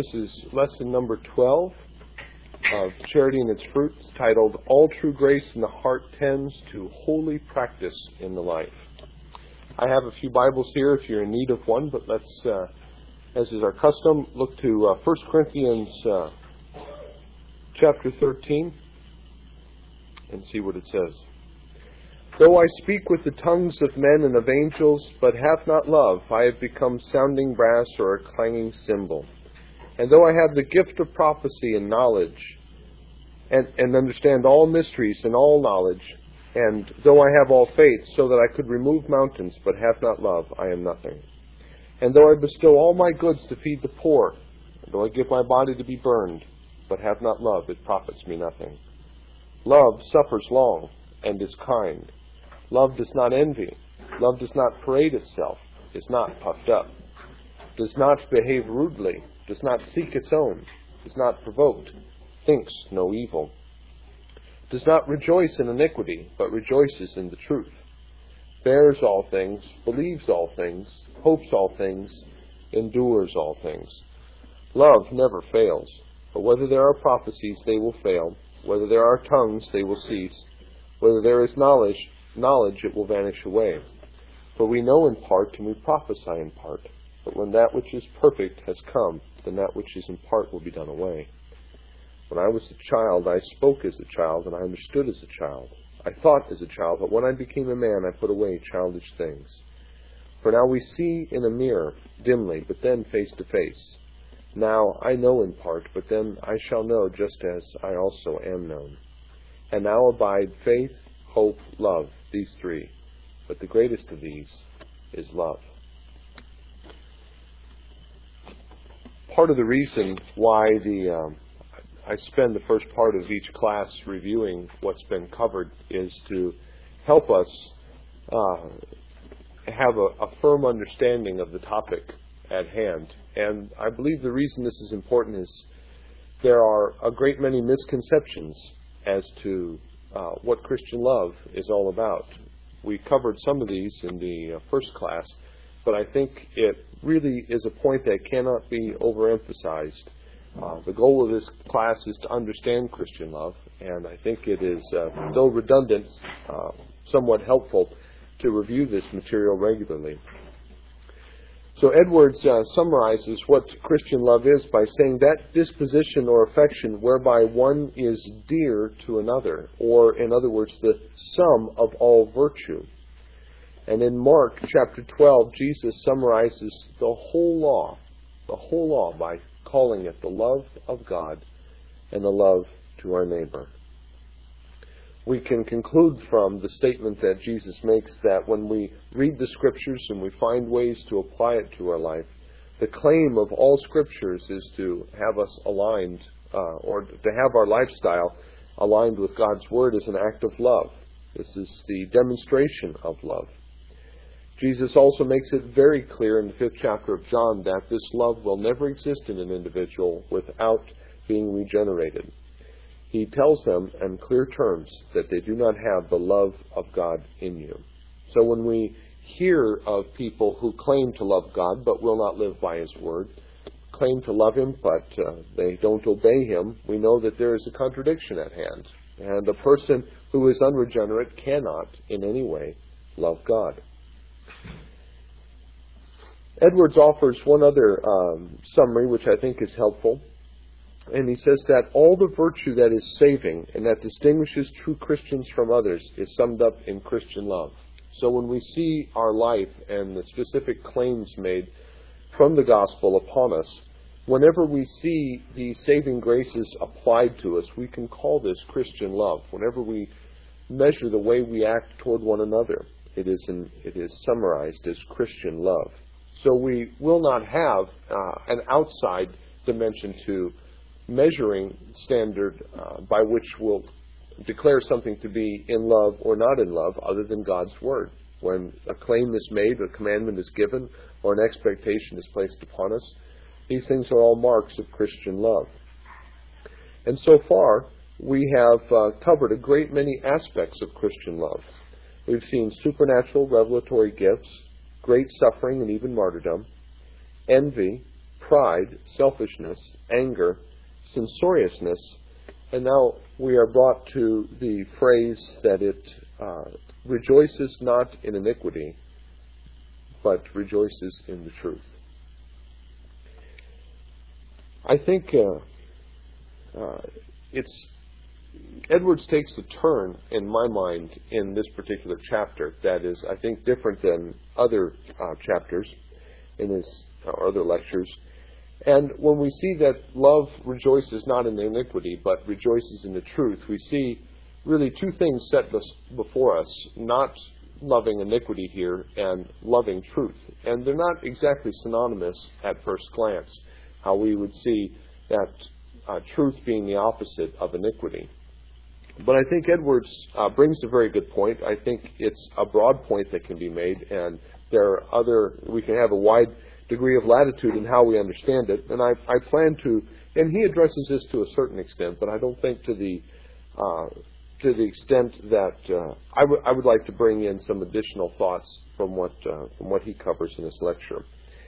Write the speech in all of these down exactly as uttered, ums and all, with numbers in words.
This is lesson number twelve of Charity and Its Fruits, titled All True Grace in the Heart Tends to Holy Practice in the Life. I have a few Bibles here if you're in need of one, but let's, uh, as is our custom, look to uh, First Corinthians uh, chapter thirteen and see what it says. Though I speak with the tongues of men and of angels, but have not love, I have become sounding brass or a clanging cymbal. And though I have the gift of prophecy and knowledge, and, and understand all mysteries and all knowledge, and though I have all faith, so that I could remove mountains, but have not love, I am nothing. And though I bestow all my goods to feed the poor, and though I give my body to be burned, but have not love, it profits me nothing. Love suffers long and is kind. Love does not envy. Love does not parade itself, is not puffed up, does not behave rudely, does not seek its own, is not provoked, thinks no evil, does not rejoice in iniquity, but rejoices in the truth, bears all things, believes all things, hopes all things, endures all things. Love never fails, but whether there are prophecies, they will fail. Whether there are tongues, they will cease. Whether there is knowledge, knowledge, it will vanish away. For we know in part, and we prophesy in part. But when that which is perfect has come, then that which is in part will be done away. When I was a child, I spoke as a child, and I understood as a child. I thought as a child, but when I became a man, I put away childish things. For now we see in a mirror, dimly, but then face to face. Now I know in part, but then I shall know just as I also am known. And now abide faith, hope, love, these three. But the greatest of these is love. Part of the reason why the um, I spend the first part of each class reviewing what's been covered is to help us uh, have a, a firm understanding of the topic at hand. And I believe the reason this is important is there are a great many misconceptions as to uh, what Christian love is all about. We covered some of these in the uh, first class, but I think it really is a point that cannot be overemphasized. Uh, the goal of this class is to understand Christian love, and I think it is, uh, though redundant, uh, somewhat helpful to review this material regularly. So Edwards uh, summarizes what Christian love is by saying that disposition or affection whereby one is dear to another, or in other words, the sum of all virtue. And in Mark chapter twelve, Jesus summarizes the whole law, the whole law by calling it the love of God and the love to our neighbor. We can conclude from the statement that Jesus makes that when we read the Scriptures and we find ways to apply it to our life, the claim of all Scriptures is to have us aligned, uh, or to have our lifestyle aligned with God's Word as an act of love. This is the demonstration of love. Jesus also makes it very clear in the fifth chapter of John that this love will never exist in an individual without being regenerated. He tells them in clear terms that they do not have the love of God in you. So when we hear of people who claim to love God but will not live by His Word, claim to love Him but uh, they don't obey Him, we know that there is a contradiction at hand. And a person who is unregenerate cannot in any way love God. Edwards offers one other um, summary which I think is helpful. And he says that all the virtue that is saving and that distinguishes true Christians from others is summed up in Christian love. So when we see our life and the specific claims made from the gospel upon us, whenever we see the saving graces applied to us, we can call this Christian love. Whenever we measure the way we act toward one another, it is, an, it is summarized as Christian love. So we will not have uh, an outside dimension to measuring standard uh, by which we'll declare something to be in love or not in love other than God's Word. When a claim is made, a commandment is given, or an expectation is placed upon us, these things are all marks of Christian love. And so far, we have uh, covered a great many aspects of Christian love. We've seen supernatural revelatory gifts, great suffering and even martyrdom, envy, pride, selfishness, anger, censoriousness, and now we are brought to the phrase that it uh, rejoices not in iniquity, but rejoices in the truth. I think uh, uh, it's Edwards takes a turn, in my mind, in this particular chapter that is, I think, different than other uh, chapters in his or other lectures. And when we see that love rejoices not in iniquity, but rejoices in the truth, we see really two things set before us, not loving iniquity here and loving truth. And they're not exactly synonymous at first glance, how we would see that uh, truth being the opposite of iniquity. But I think Edwards uh, brings a very good point. I think it's a broad point that can be made, and there are other, we can have a wide degree of latitude in how we understand it. And I, I plan to, and he addresses this to a certain extent, but I don't think to the uh, to the extent that uh, I, w- I would like to bring in some additional thoughts from what uh, from what he covers in this lecture.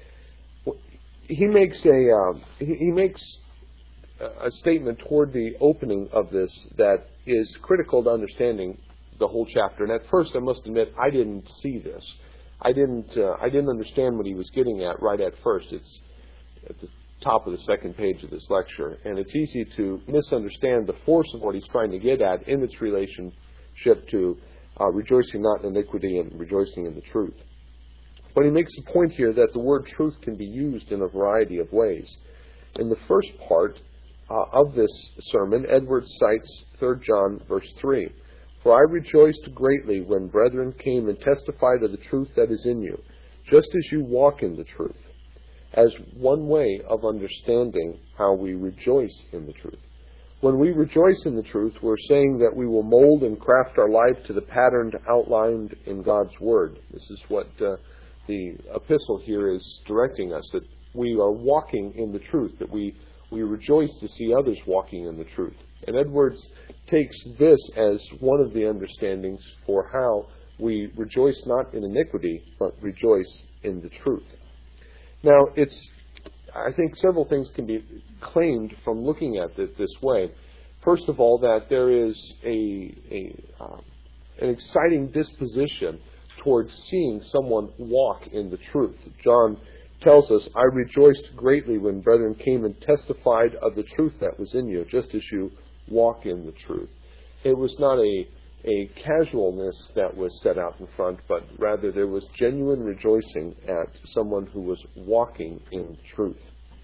He makes a uh, he, he makes a statement toward the opening of this that is critical to understanding the whole chapter. And at first, I must admit, I didn't see this. I didn't. Uh, I didn't understand what he was getting at right at first. It's at the top of the second page of this lecture, and it's easy to misunderstand the force of what he's trying to get at in its relationship to uh, rejoicing not in iniquity and rejoicing in the truth. But he makes a point here that the word truth can be used in a variety of ways. In the first part uh, of this sermon, Edwards cites Third John verse three. For I rejoiced greatly when brethren came and testified of the truth that is in you, just as you walk in the truth, as one way of understanding how we rejoice in the truth. When we rejoice in the truth, we're saying that we will mold and craft our life to the pattern outlined in God's Word. This is what uh, the epistle here is directing us, that we are walking in the truth, that we, we rejoice to see others walking in the truth. And Edwards takes this as one of the understandings for how we rejoice not in iniquity, but rejoice in the truth. Now, it's, I think several things can be claimed from looking at it this way. First of all, that there is a, a um, an exciting disposition towards seeing someone walk in the truth. John tells us, I rejoiced greatly when brethren came and testified of the truth that was in you, just as you walk in the truth. It was not a a casualness that was set out in front, but rather there was genuine rejoicing at someone who was walking in truth.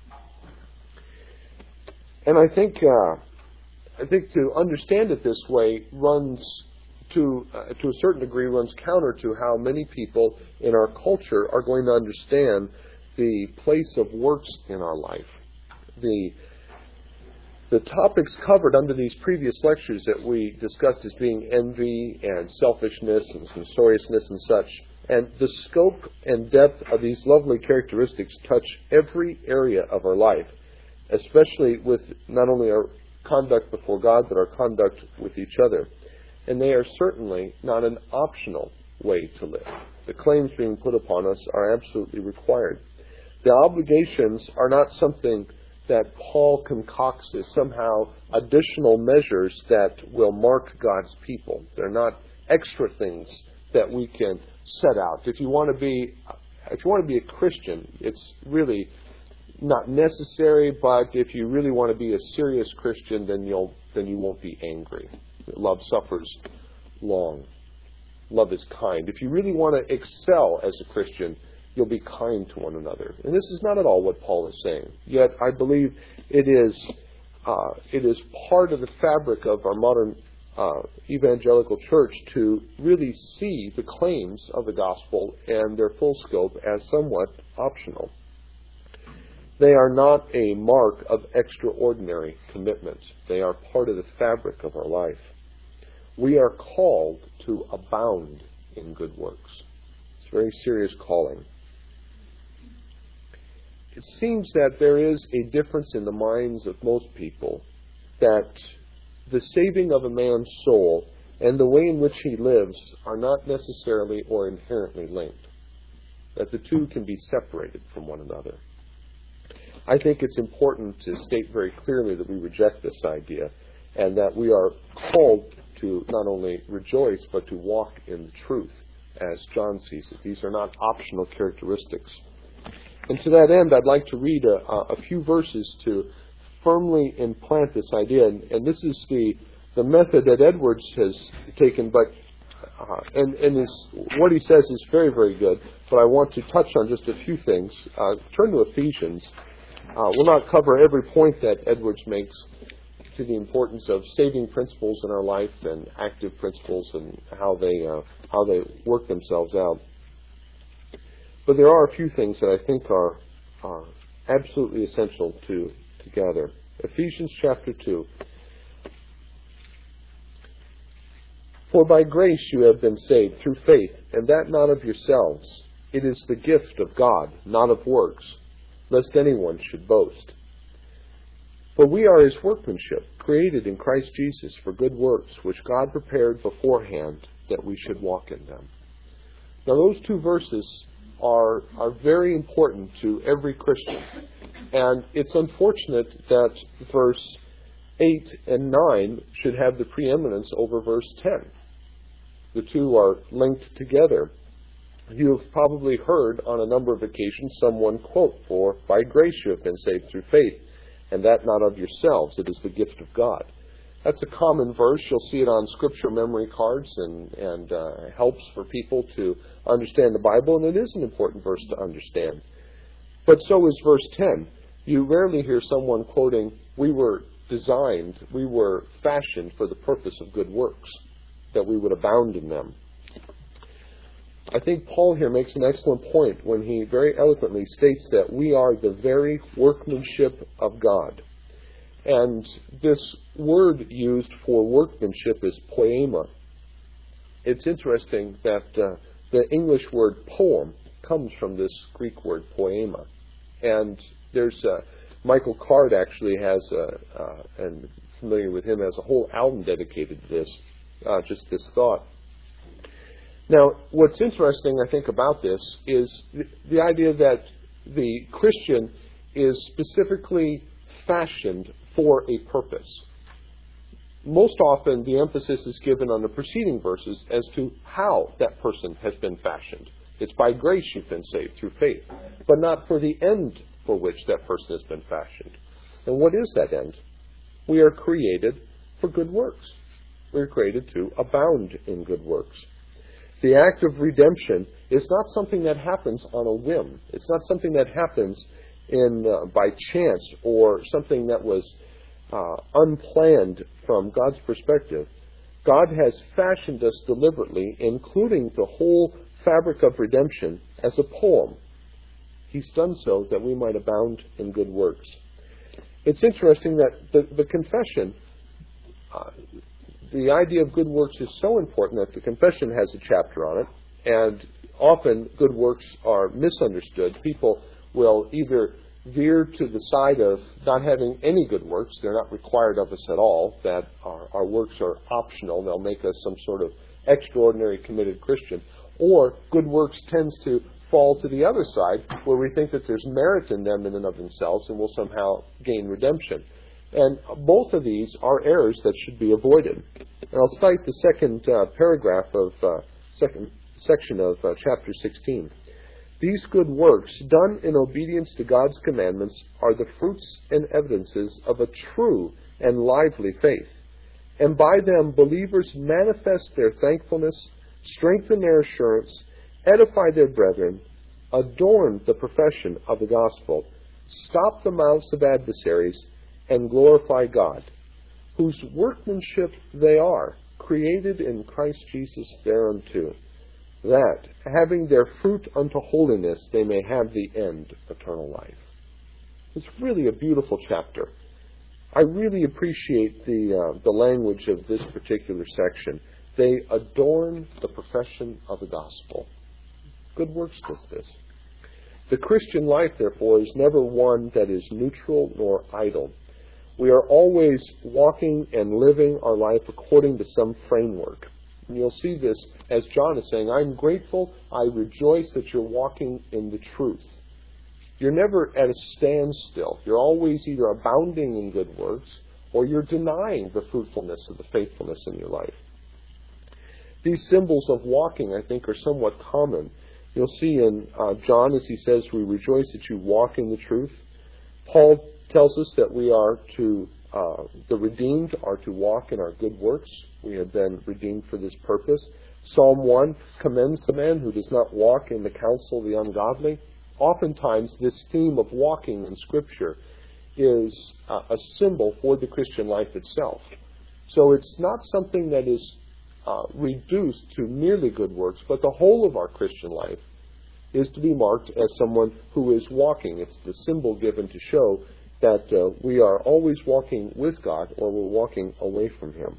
And I think uh, I think to understand it this way runs to uh, to a certain degree runs counter to how many people in our culture are going to understand the place of works in our life. The The topics covered under these previous lectures that we discussed as being envy and selfishness and censoriousness and such, and the scope and depth of these lovely characteristics touch every area of our life, especially with not only our conduct before God, but our conduct with each other. And they are certainly not an optional way to live. The claims being put upon us are absolutely required. The obligations are not something that Paul concocts as somehow additional measures that will mark God's people. They're not extra things that we can set out. If you want to be, if you want to be a Christian, it's really not necessary. But if you really want to be a serious Christian, then you'll then you won't be angry. Love suffers long. Love is kind. If you really want to excel as a Christian, you'll be kind to one another. And this is not at all what Paul is saying. Yet I believe it is uh, it is part of the fabric of our modern uh, evangelical church to really see the claims of the gospel and their full scope as somewhat optional. They are not a mark of extraordinary commitment. They are part of the fabric of our life. We are called to abound in good works. It's a very serious calling. It seems that there is a difference in the minds of most people that the saving of a man's soul and the way in which he lives are not necessarily or inherently linked, that the two can be separated from one another. I think it's important to state very clearly that we reject this idea and that we are called to not only rejoice but to walk in the truth as John sees it. These are not optional characteristics. And to that end, I'd like to read a, a few verses to firmly implant this idea. And, and this is the, the method that Edwards has taken, but uh, and, and his, what he says is very, very good. But I want to touch on just a few things. Uh, turn to Ephesians. Uh, we'll not cover every point that Edwards makes to the importance of saving principles in our life and active principles and how they uh, how they work themselves out. But there are a few things that I think are, are absolutely essential to, to gather. Ephesians chapter two. For by grace you have been saved through faith, and that not of yourselves. It is the gift of God, not of works, lest anyone should boast. For we are his workmanship, created in Christ Jesus for good works, which God prepared beforehand that we should walk in them. Now those two verses are, are very important to every Christian. And it's unfortunate that verse eight and nine should have the preeminence over verse ten. The two are linked together. You've probably heard on a number of occasions someone quote, for by grace you have been saved through faith, and that not of yourselves, it is the gift of God. That's a common verse. You'll see it on scripture memory cards and, and uh, helps for people to understand the Bible, and it is an important verse to understand. But so is verse ten. You rarely hear someone quoting, we were designed, we were fashioned for the purpose of good works, that we would abound in them. I think Paul here makes an excellent point when he very eloquently states that we are the very workmanship of God. And this word used for workmanship is poema. It's interesting that uh, the English word poem comes from this Greek word poema. And there's uh, Michael Card actually has, a, uh, and familiar with him, has a whole album dedicated to this, uh, just this thought. Now, what's interesting, I think, about this is the, the idea that the Christian is specifically fashioned for a purpose. Most often, the emphasis is given on the preceding verses as to how that person has been fashioned. It's by grace you've been saved through faith, but not for the end for which that person has been fashioned. And what is that end? We are created for good works. We are created to abound in good works. The act of redemption is not something that happens on a whim. It's not something that happens in uh, by chance or something that was uh, unplanned from God's perspective. God has fashioned us deliberately, including the whole fabric of redemption, as a poem. He's done so that we might abound in good works. It's interesting that the, the confession, uh, the idea of good works is so important that the confession has a chapter on it, and often good works are misunderstood. People will either veer to the side of not having any good works, they're not required of us at all, that our, our works are optional, they'll make us some sort of extraordinary committed Christian, or good works tends to fall to the other side, where we think that there's merit in them in and of themselves and will somehow gain redemption. And both of these are errors that should be avoided. And I'll cite the second uh, paragraph of uh, second section of uh, chapter sixteen. These good works, done in obedience to God's commandments, are the fruits and evidences of a true and lively faith. And by them, believers manifest their thankfulness, strengthen their assurance, edify their brethren, adorn the profession of the gospel, stop the mouths of adversaries, and glorify God, whose workmanship they are, created in Christ Jesus thereunto, that, having their fruit unto holiness, they may have the end, eternal life. It's really a beautiful chapter. I really appreciate the uh, the language of this particular section. They adorn the profession of the gospel. Good works does this. The Christian life, therefore, is never one that is neutral nor idle. We are always walking and living our life according to some framework. And you'll see this as John is saying, I'm grateful, I rejoice that you're walking in the truth. You're never at a standstill. You're always either abounding in good works or you're denying the fruitfulness of the faithfulness in your life. These symbols of walking, I think, are somewhat common. You'll see in uh, John, as he says, we rejoice that you walk in the truth. Paul tells us that we are to, uh, the redeemed are to walk in our good works. We have been redeemed for this purpose. Psalm one commends the man who does not walk in the counsel of the ungodly. Oftentimes, this theme of walking in Scripture is uh, a symbol for the Christian life itself. So it's not something that is uh, reduced to merely good works, but the whole of our Christian life is to be marked as someone who is walking. It's the symbol given to show that uh, we are always walking with God or we're walking away from Him.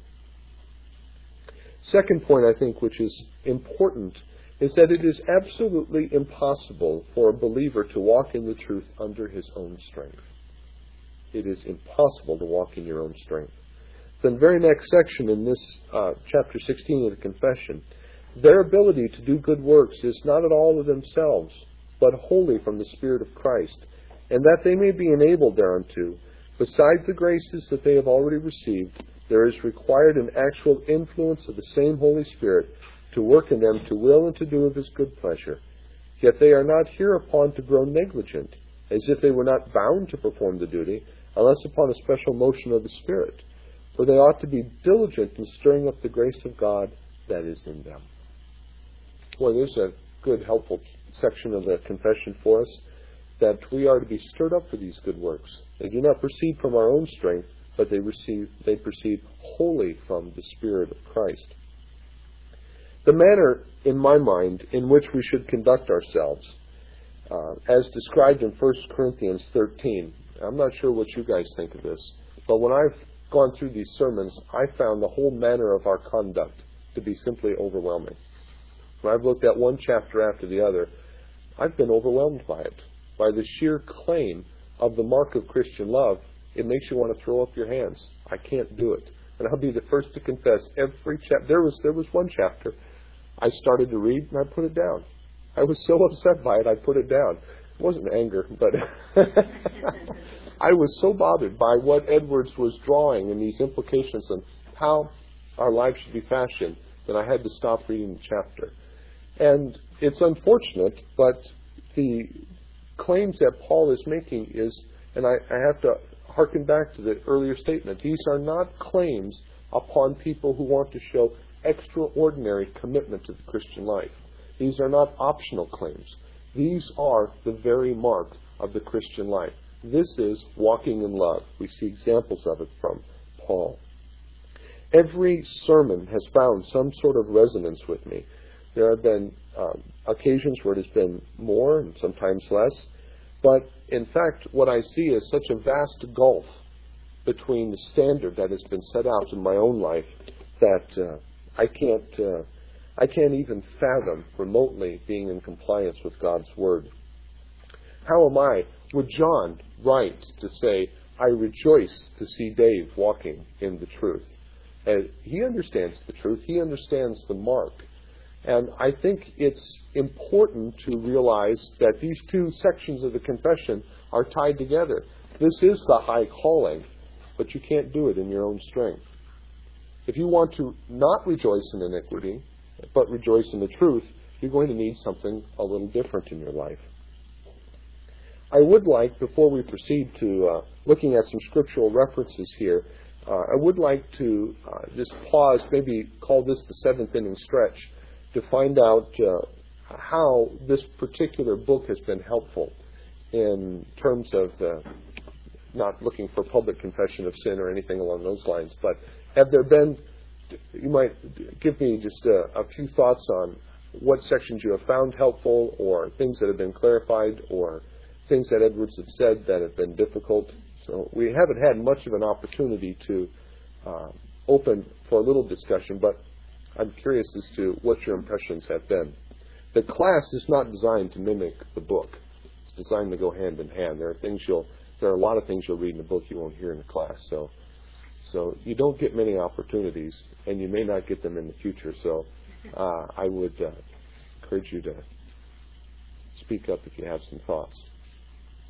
Second point, I think, which is important, is that it is absolutely impossible for a believer to walk in the truth under his own strength. It is impossible to walk in your own strength. The very next section in this uh, chapter sixteen of the Confession, their ability to do good works is not at all of themselves, but wholly from the Spirit of Christ, and that they may be enabled thereunto, besides the graces that they have already received, there is required an actual influence of the same Holy Spirit to work in them to will and to do of His good pleasure. Yet they are not hereupon to grow negligent, as if they were not bound to perform the duty, unless upon a special motion of the Spirit. For they ought to be diligent in stirring up the grace of God that is in them. Boy, there's a good, helpful section of the confession for us, that we are to be stirred up for these good works. They do not proceed from our own strength, but they receive, they proceed wholly from the Spirit of Christ. The manner, in my mind, in which we should conduct ourselves, uh, as described in First Corinthians thirteen, I'm not sure what you guys think of this, but when I've gone through these sermons, I found the whole manner of our conduct to be simply overwhelming. When I've looked at one chapter after the other, I've been overwhelmed by it, by the sheer claim of the mark of Christian love. It makes you want to throw up your hands. I can't do it. And I'll be the first to confess, every chapter, there was, there was one chapter I started to read and I put it down. I was so upset by it, I put it down. It wasn't anger, but I was so bothered by what Edwards was drawing and these implications and how our lives should be fashioned that I had to stop reading the chapter. And it's unfortunate, but the claims that Paul is making is, and I, I have to harken back to the earlier statement, these are not claims upon people who want to show extraordinary commitment to the Christian life. These are not optional claims. These are the very mark of the Christian life. This is walking in love. We see examples of it from Paul. Every sermon has found some sort of resonance with me. There have been um, occasions where it has been more and sometimes less. But in fact, what I see is such a vast gulf between the standard that has been set out in my own life that uh, I can't uh, I can't even fathom remotely being in compliance with God's Word. How am I? Would John write to say, I rejoice to see Dave walking in the truth? And he understands the truth. He understands the mark. And I think it's important to realize that these two sections of the confession are tied together. This is the high calling, but you can't do it in your own strength. If you want to not rejoice in iniquity, but rejoice in the truth, you're going to need something a little different in your life. I would like, before we proceed to uh, looking at some scriptural references here, uh, I would like to uh, just pause, maybe call this the seventh inning stretch, to find out uh, how this particular book has been helpful in terms of uh, not looking for public confession of sin or anything along those lines, but have there been, you might give me just a, a few thoughts on what sections you have found helpful, or things that have been clarified, or things that Edwards have said that have been difficult. So we haven't had much of an opportunity to uh, open for a little discussion, but I'm curious as to what your impressions have been. The class is not designed to mimic the book. It's designed to go hand in hand. There are things you'll, there are a lot of things you'll read in the book you won't hear in the class. So, so you don't get many opportunities, and you may not get them in the future. So, uh, I would uh, encourage you to speak up if you have some thoughts.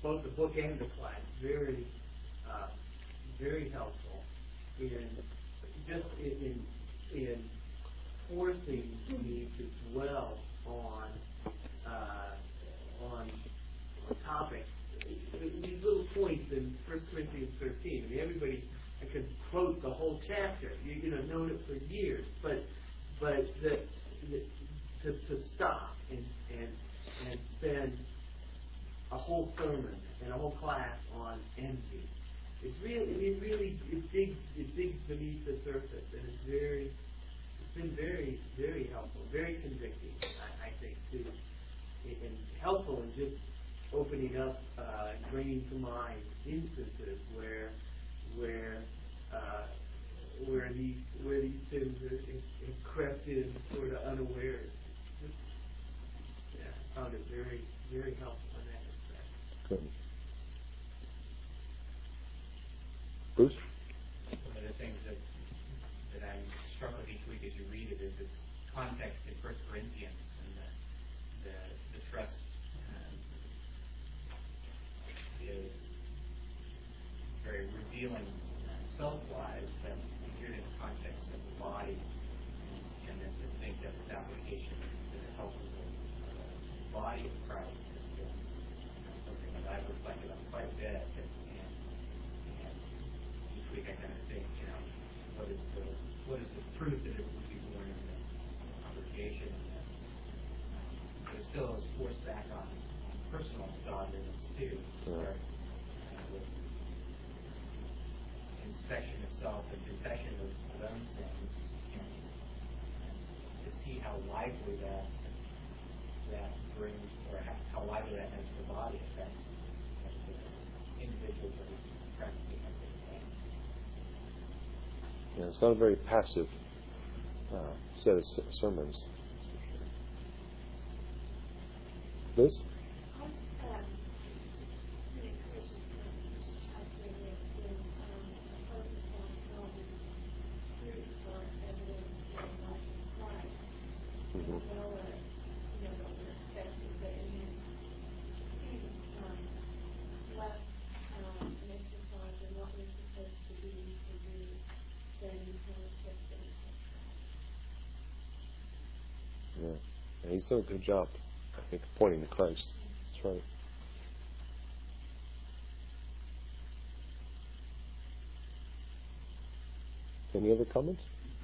both the book and the class, very, uh, very helpful in just in in forcing me to dwell on uh, on topics. These little points in First Corinthians thirteen. I mean, everybody I could quote the whole chapter. You, you know, known it for years, but but the, the, to to stop and and and spend a whole sermon and a whole class on envy. It's really, I mean, really, it digs, it digs beneath the surface, and it's very, it's been very, very helpful, very convicting, I, I think, too, and helpful in just opening up uh, and bringing to mind instances where, where, uh, where these, where these sins are, have crept in sort of unawares. Just, yeah, I found it very, very helpful in that respect. Good. Bruce? One of the things that that I'm struck with each week as you read it is its context in First Corinthians and the the, the trust um, is very revealing uh, self-wise, but viewed in the context of the body, and then to think that its application to the health of the, of the body of Christ has been uh, something that I've reflected on quite a bit. And, I kind of think, you know, what is the what is the fruit that it would be born in the congregation in this? Um, but it still is forced back on, on personal godliness too. Start uh, with inspection of self and confession of, of own sins, and, and to see how lively that that brings, or how, how lively that makes the body affects the individuals that are practicing that sort of thing. Yeah, it's not a very passive uh, set of sermons. Liz? Mm-hmm. Yeah. Yeah, he's done a good job, I think, pointing to Christ. That's right. Any other comments?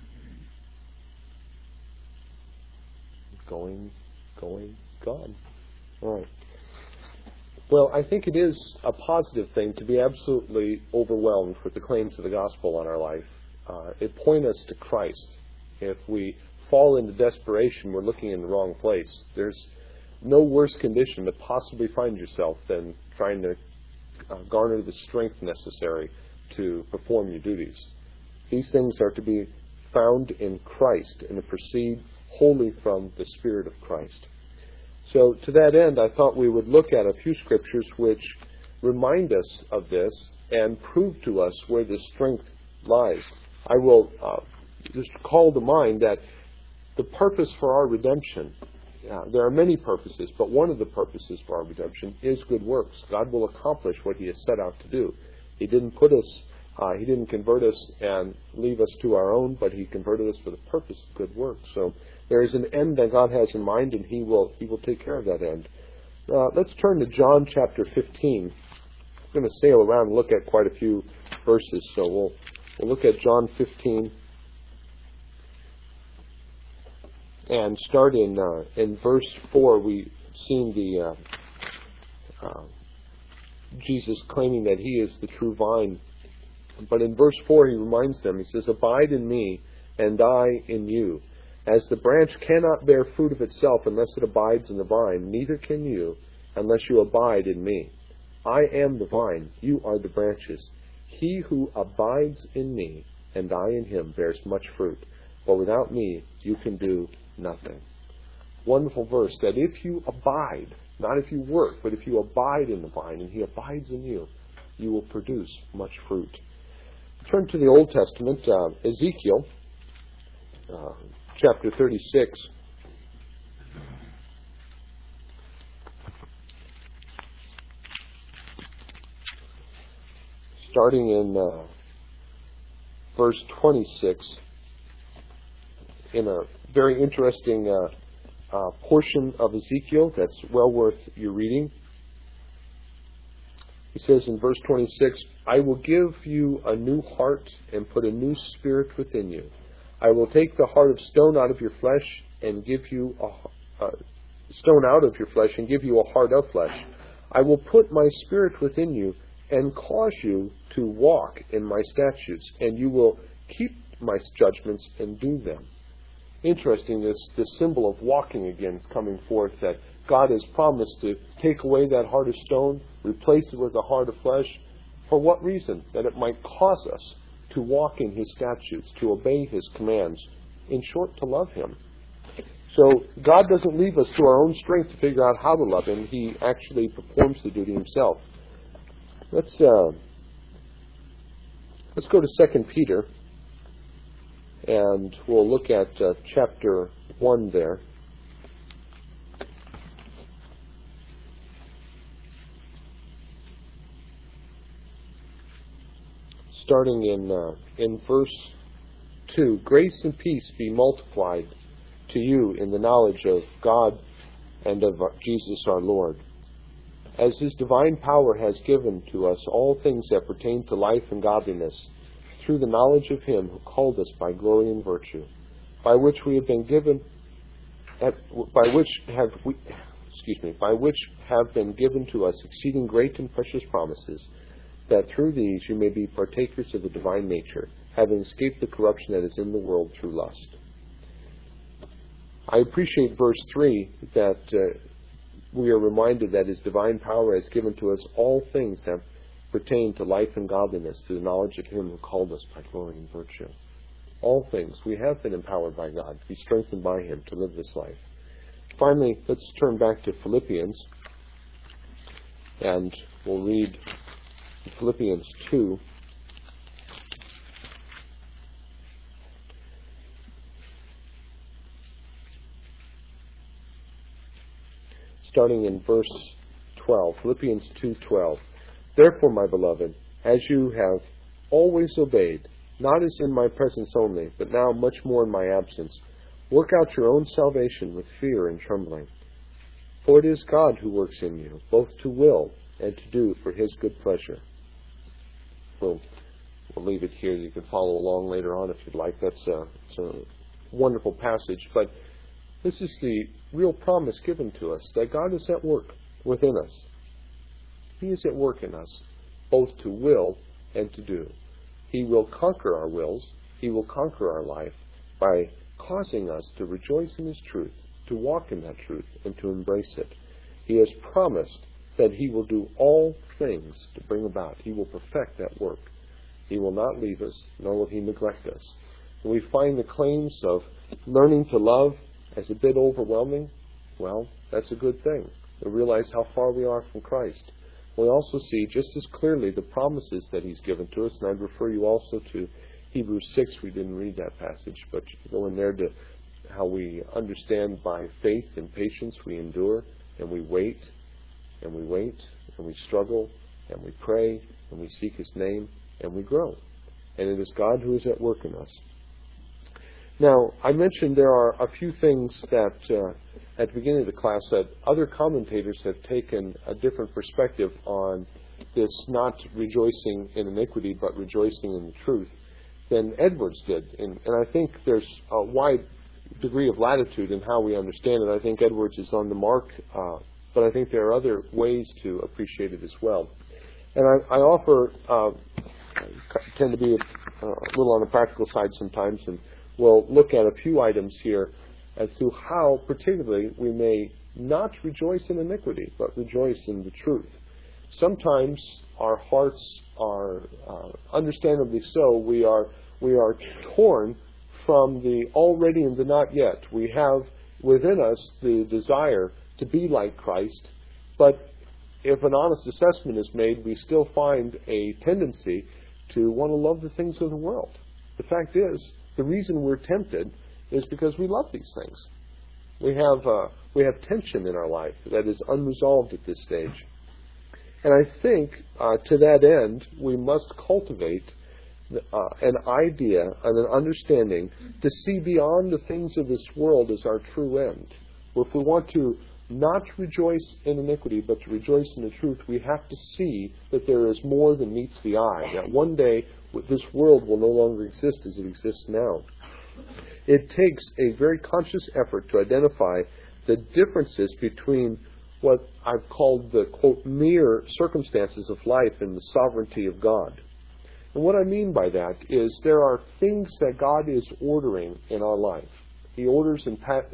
Going, going, gone. All right. Well, I think it is a positive thing to be absolutely overwhelmed with the claims of the gospel on our life. Uh, it points us to Christ. If we fall into desperation, we're looking in the wrong place. There's no worse condition to possibly find yourself than trying to uh, garner the strength necessary to perform your duties. These things are to be found in Christ and to proceed wholly from the Spirit of Christ. So to that end, I thought we would look at a few scriptures which remind us of this and prove to us where the strength lies. I will uh, just call to mind that the purpose for our redemption, uh, there are many purposes, but one of the purposes for our redemption is good works. God will accomplish what He has set out to do. He didn't put us, uh, He didn't convert us and leave us to our own, but He converted us for the purpose of good works. So there is an end that God has in mind, and He will He will take care of that end. Uh, let's turn to John chapter fifteen. I'm going to sail around and look at quite a few verses, so we'll we'll look at John fifteen. And start in uh, in verse four. We've seen the uh, uh, Jesus claiming that He is the true vine. But in verse four, He reminds them. He says, "Abide in me, and I in you. As the branch cannot bear fruit of itself unless it abides in the vine, neither can you unless you abide in me. I am the vine; you are the branches. He who abides in me, and I in him, bears much fruit. For without me, you can do nothing." Wonderful verse, that if you abide, not if you work, but if you abide in the vine and He abides in you, you will produce much fruit. Turn to the Old Testament, uh, Ezekiel, uh, chapter thirty-six. starting in uh, verse twenty-six, in a very interesting uh, uh, portion of Ezekiel that's well worth your reading. He says in verse twenty-six, I will give you a new heart and put a new spirit within you. I will take the heart of stone out of your flesh and give you a uh, stone out of your flesh and give you a heart of flesh. I will put my spirit within you and cause you to walk in my statutes, and you will keep my judgments and do them. Interesting, this, this symbol of walking again is coming forth, that God has promised to take away that heart of stone, replace it with a heart of flesh. For what reason? That it might cause us to walk in His statutes, to obey His commands, in short, to love Him. So God doesn't leave us to our own strength to figure out how to love Him. He actually performs the duty Himself. Let's uh, let's go to Second Peter, and we'll look at uh, chapter one there. Starting in uh, in verse two, grace and peace be multiplied to you in the knowledge of God and of Jesus our Lord, as His divine power has given to us all things that pertain to life and godliness, through the knowledge of Him who called us by glory and virtue, by which we have been given, at, by which have we, excuse me, by which have been given to us exceeding great and precious promises, that through these you may be partakers of the divine nature, having escaped the corruption that is in the world through lust. I appreciate verse three, that uh, we are reminded that His divine power has given to us all things that pertain to life and godliness, through the knowledge of Him who called us by glory and virtue. All things. We have been empowered by God, to be strengthened by Him to live this life. Finally, let's turn back to Philippians, and we'll read Philippians two. Starting in verse twelve, Philippians two twelve. Therefore, my beloved, as you have always obeyed, not as in my presence only, but now much more in my absence, work out your own salvation with fear and trembling. For it is God who works in you, both to will and to do for His good pleasure. We'll, we'll leave it here. You can follow along later on if you'd like. That's a, it's a wonderful passage. But this is the real promise given to us, that God is at work within us. He is at work in us, both to will and to do. He will conquer our wills. He will conquer our life by causing us to rejoice in His truth, to walk in that truth, and to embrace it. He has promised that He will do all things to bring about. He will perfect that work. He will not leave us, nor will He neglect us. When we find the claims of learning to love as a bit overwhelming, well, that's a good thing. We realize how far we are from Christ. We also see just as clearly the promises that He's given to us, and I'd refer you also to Hebrews six. We didn't read that passage, but you can go in there to how we understand by faith and patience we endure, and we wait, and we wait, and we struggle, and we pray, and we seek His name, and we grow. And it is God who is at work in us. Now, I mentioned there are a few things that, uh, at the beginning of the class, that other commentators have taken a different perspective on this not rejoicing in iniquity, but rejoicing in the truth, than Edwards did. And, and I think there's a wide degree of latitude in how we understand it. I think Edwards is on the mark, uh, but I think there are other ways to appreciate it as well. And I, I offer, uh, I tend to be a, a little on the practical side sometimes, and we'll look at a few items here as to how, particularly, we may not rejoice in iniquity, but rejoice in the truth. Sometimes our hearts are, uh, understandably so, we are we are torn from the already and the not yet. We have within us the desire to be like Christ, but if an honest assessment is made, we still find a tendency to want to love the things of the world. The fact is, the reason we're tempted is because we love these things. We have uh, we have tension in our life that is unresolved at this stage. And I think uh, to that end, we must cultivate uh, an idea and an understanding to see beyond the things of this world as our true end. If we want to not rejoice in iniquity, but to rejoice in the truth, we have to see that there is more than meets the eye. That one day, this world will no longer exist as it exists now. It takes a very conscious effort to identify the differences between what I've called the, quote, mere circumstances of life and the sovereignty of God. And what I mean by that is there are things that God is ordering in our life. He orders and pa-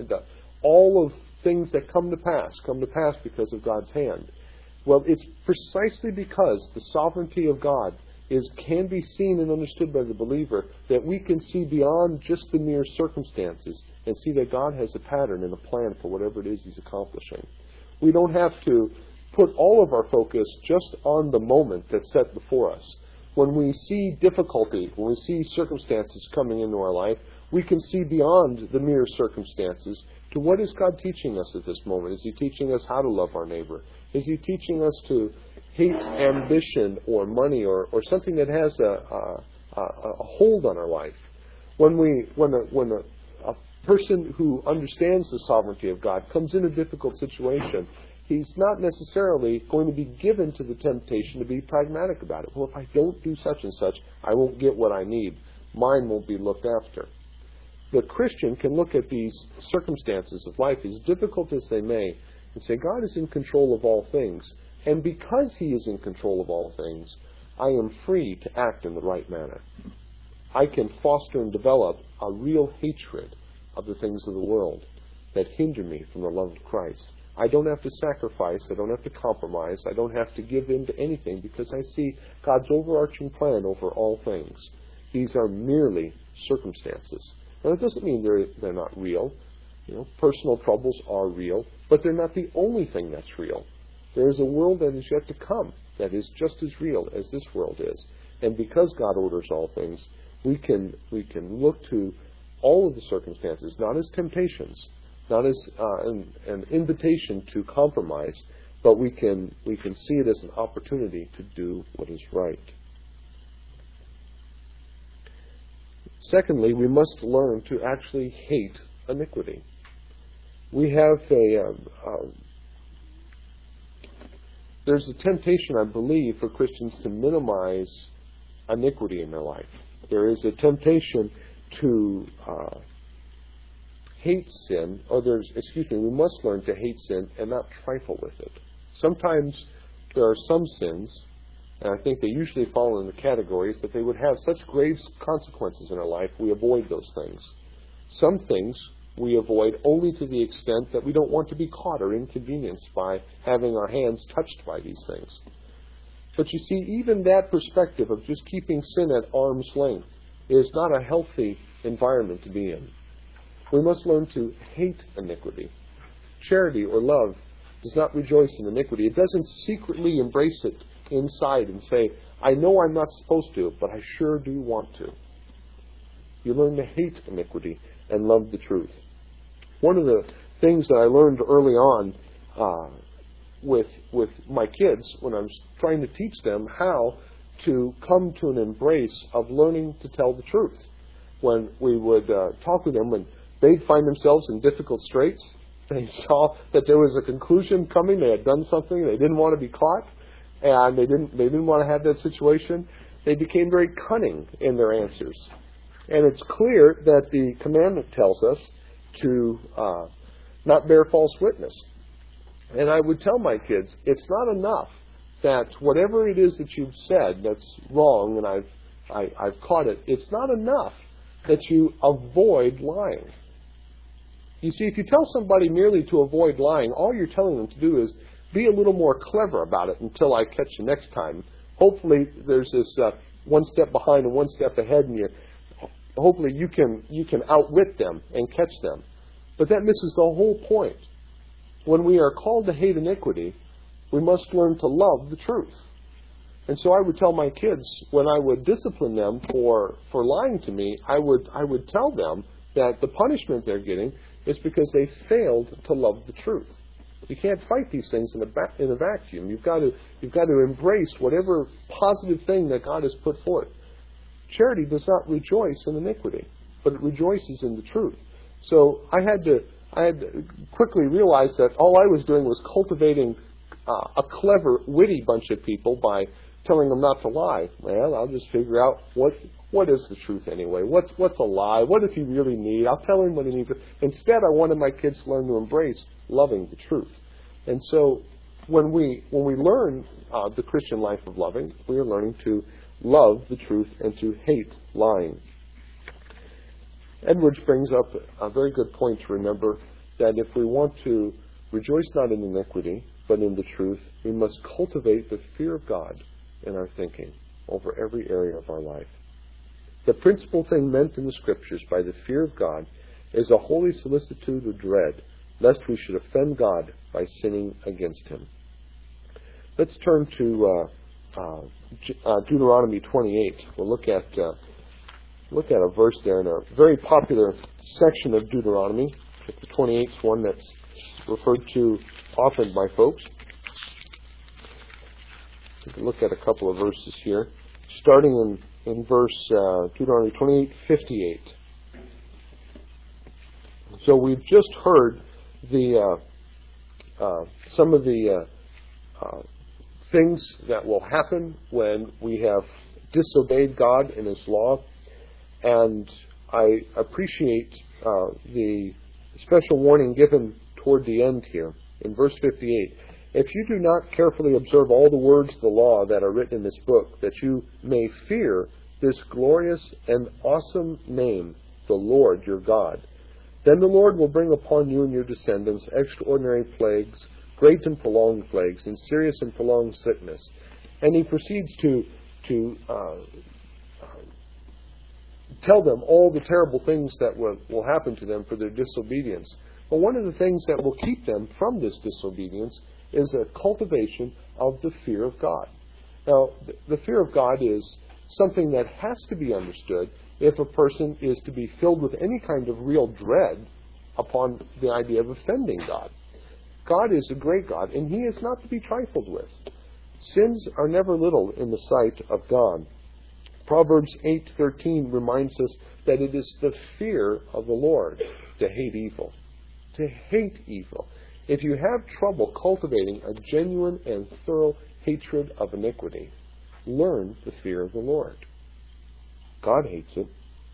all of things that come to pass, come to pass because of God's hand. Well, it's precisely because the sovereignty of God is can be seen and understood by the believer that we can see beyond just the mere circumstances and see that God has a pattern and a plan for whatever it is He's accomplishing. We don't have to put all of our focus just on the moment that's set before us. When we see difficulty, when we see circumstances coming into our life, we can see beyond the mere circumstances to what is God teaching us at this moment. Is He teaching us how to love our neighbor? Is He teaching us to hate ambition or money or, or something that has a, a, a hold on our life? When we when a, when a, a person who understands the sovereignty of God comes in a difficult situation, he's not necessarily going to be given to the temptation to be pragmatic about it. Well, if I don't do such and such, I won't get what I need. Mine won't be looked after. The Christian can look at these circumstances of life, as difficult as they may, and say, God is in control of all things. And because He is in control of all things, I am free to act in the right manner. I can foster and develop a real hatred of the things of the world that hinder me from the love of Christ. I don't have to sacrifice. I don't have to compromise. I don't have to give in to anything because I see God's overarching plan over all things. These are merely circumstances. Now, that doesn't mean they're, they're not real. You know, personal troubles are real, but they're not the only thing that's real. There is a world that is yet to come that is just as real as this world is. And because God orders all things, we can we can look to all of the circumstances, not as temptations, not as uh, an, an invitation to compromise, but we can we can see it as an opportunity to do what is right. Secondly, we must learn to actually hate iniquity. We have a um, uh, there's a temptation, I believe, for Christians to minimize iniquity in their life. There is a temptation to uh, hate sin, or there's, excuse me, we must learn to hate sin and not trifle with it. Sometimes there are some sins, and I think they usually fall in the categories that they would have such grave consequences in our life, we avoid those things. Some things we avoid only to the extent that we don't want to be caught or inconvenienced by having our hands touched by these things. But you see, even that perspective of just keeping sin at arm's length is not a healthy environment to be in. We must learn to hate iniquity. Charity or love does not rejoice in iniquity. It doesn't secretly embrace it inside and say, I know I'm not supposed to, but I sure do want to. You learn to hate iniquity and love the truth. One of the things that I learned early on uh, with with my kids when I was trying to teach them how to come to an embrace of learning to tell the truth. When we would uh, talk with them, when they'd find themselves in difficult straits, they saw that there was a conclusion coming, they had done something, they didn't want to be caught, and they didn't they didn't want to have that situation, they became very cunning in their answers. And it's clear that the commandment tells us to uh, not bear false witness. And I would tell my kids, it's not enough that whatever it is that you've said that's wrong, and I've I, I've caught it, it's not enough that you avoid lying. You see, if you tell somebody merely to avoid lying, all you're telling them to do is be a little more clever about it until I catch you next time. Hopefully there's this uh, one step behind and one step ahead, and you hopefully you can you can outwit them and catch them. But that misses the whole point. When we are called to hate iniquity, we must learn to love the truth. And so I would tell my kids, when I would discipline them for, for lying to me, I would I would tell them that the punishment they're getting is because they failed to love the truth. You can't fight these things in a, ba- in a vacuum. You've got to you've got to embrace whatever positive thing that God has put forth. Charity does not rejoice in iniquity, but it rejoices in the truth. So I had to I had to quickly realize that all I was doing was cultivating uh, a clever, witty bunch of people by telling them not to lie. Well, I'll just figure out what what is the truth anyway. What's what's a lie? What does he really need? I'll tell him what he needs. Instead, I wanted my kids to learn to embrace loving the truth. And so, when we when we learn uh, the Christian life of loving, we are learning to love the truth and to hate lying. Edwards brings up a very good point to remember, that if we want to rejoice not in iniquity, but in the truth, we must cultivate the fear of God in our thinking over every area of our life. The principal thing meant in the Scriptures by the fear of God is a holy solicitude or dread, lest we should offend God by sinning against Him. Let's turn to uh, uh, uh, Deuteronomy twenty-eight. We'll look at uh, look at a verse there in a very popular section of Deuteronomy. Chapter twenty-eight is one that's referred to often by folks. We can look at a couple of verses here, starting in, in verse uh, Deuteronomy twenty-eight fifty-eight. So we've just heard the uh, uh, some of the uh, uh, things that will happen when we have disobeyed God and His law, and I appreciate uh, the special warning given toward the end here in verse fifty-eight. If you do not carefully observe all the words of the law that are written in this book, that you may fear this glorious and awesome name, the Lord your God, then the Lord will bring upon you and your descendants extraordinary plagues, great and prolonged plagues, and serious and prolonged sickness. And he proceeds to to uh, tell them all the terrible things that will, will happen to them for their disobedience. But one of the things that will keep them from this disobedience is a cultivation of the fear of God. Now, the fear of God is something that has to be understood if a person is to be filled with any kind of real dread upon the idea of offending God. God is a great God, and He is not to be trifled with. Sins are never little in the sight of God. Proverbs eight thirteen reminds us that it is the fear of the Lord to hate evil. To hate evil. If you have trouble cultivating a genuine and thorough hatred of iniquity, learn the fear of the Lord. God hates it.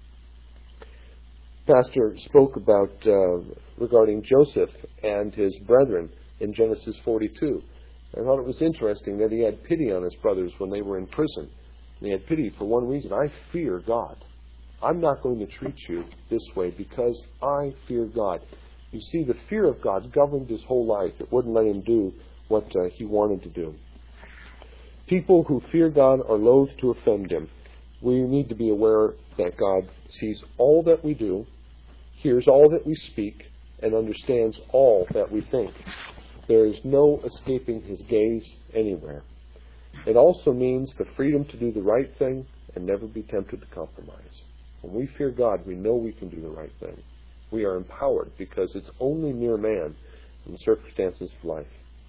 Pastor spoke about uh, regarding Joseph and his brethren in Genesis forty-two. I thought it was interesting that he had pity on his brothers when they were in prison. And he had pity for one reason. I fear God. I'm not going to treat you this way because I fear God. You see, the fear of God governed his whole life. It wouldn't let him do what uh, he wanted to do. People who fear God are loath to offend Him. We need to be aware that God sees all that we do, hears all that we speak, and understands all that we think. There is no escaping His gaze anywhere. It also means the freedom to do the right thing and never be tempted to compromise. When we fear God, we know we can do the right thing. We are empowered because it's only mere man in the circumstances of life.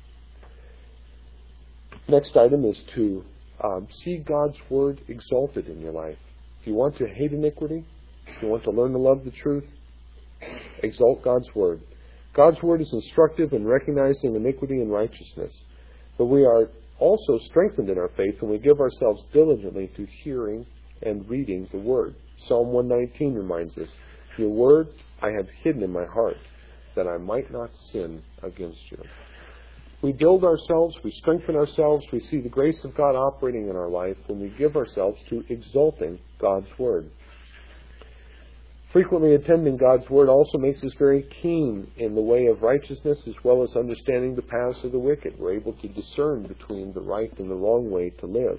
Next item is to um, see God's Word exalted in your life. If you want to hate iniquity, if you want to learn to love the truth, exalt God's Word. God's Word is instructive in recognizing iniquity and righteousness. But we are also strengthened in our faith when we give ourselves diligently to hearing and reading the Word. Psalm one nineteen reminds us, Your Word I have hidden in my heart, that I might not sin against you. We build ourselves, we strengthen ourselves, we see the grace of God operating in our life when we give ourselves to exalting God's Word. Frequently attending God's Word also makes us very keen in the way of righteousness as well as understanding the paths of the wicked. We're able to discern between the right and the wrong way to live.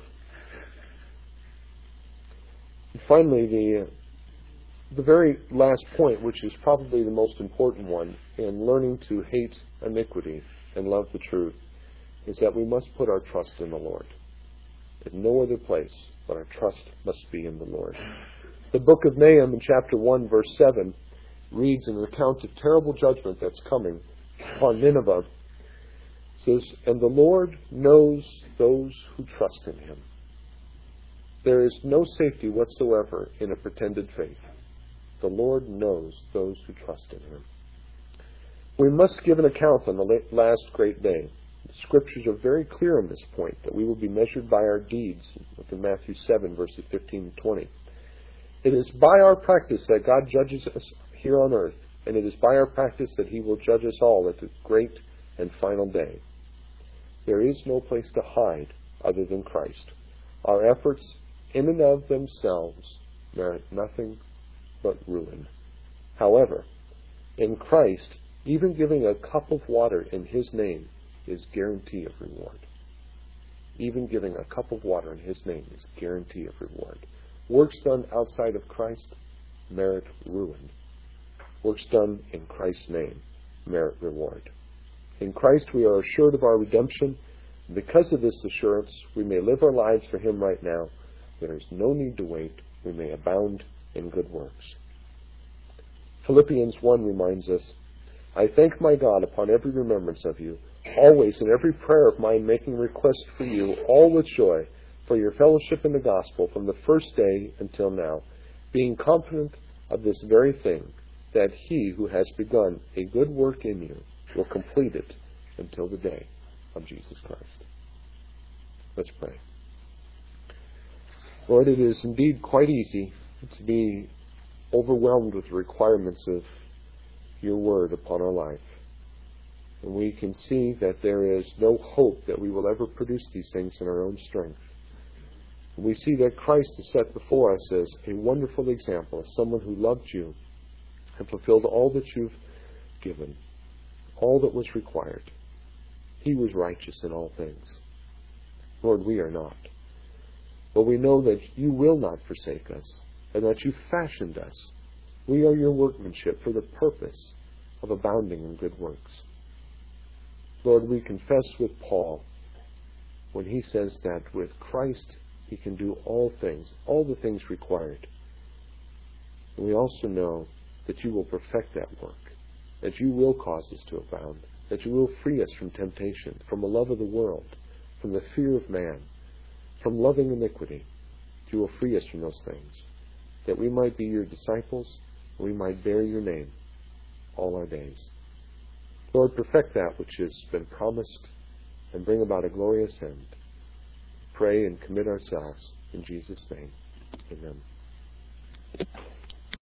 And finally, the, the very last point, which is probably the most important one in learning to hate iniquity and love the truth, is that we must put our trust in the Lord. In no other place, but our trust must be in the Lord. The book of Nahum in chapter one, verse seven, reads an account of terrible judgment that's coming upon Nineveh. It says, and the Lord knows those who trust in him. There is no safety whatsoever in a pretended faith. The Lord knows those who trust in him. We must give an account on the last great day. The Scriptures are very clear on this point, that we will be measured by our deeds. Look in Matthew seven, verses fifteen and twenty. It is by our practice that God judges us here on earth, and it is by our practice that he will judge us all at the great and final day. There is no place to hide other than Christ. Our efforts in and of themselves merit nothing but ruin. However, in Christ, even giving a cup of water in his name is guarantee of reward. Even giving a cup of water in his name is guarantee of reward. Works done outside of Christ merit ruin. Works done in Christ's name merit reward. In Christ we are assured of our redemption. Because of this assurance, we may live our lives for him right now. There is no need to wait. We may abound in good works. Philippians one reminds us, I thank my God upon every remembrance of you, always in every prayer of mine making request for you, all with joy, for your fellowship in the gospel from the first day until now, being confident of this very thing, that he who has begun a good work in you will complete it until the day of Jesus Christ. Let's pray. Lord, it is indeed quite easy to be overwhelmed with the requirements of your word upon our life. And we can see that there is no hope that we will ever produce these things in our own strength. And we see that Christ is set before us as a wonderful example of someone who loved you and fulfilled all that you've given, all that was required. He was righteous in all things. Lord, we are not. But we know that you will not forsake us, and that you fashioned us. We are your workmanship for the purpose of abounding in good works. Lord, we confess with Paul when he says that with Christ he can do all things, all the things required. And we also know that you will perfect that work, that you will cause us to abound, that you will free us from temptation, from a love of the world, from the fear of man, from loving iniquity. You will free us from those things, that we might be your disciples, and we might bear your name all our days. Lord, perfect that which has been promised and bring about a glorious end. Pray and commit ourselves in Jesus' name. Amen.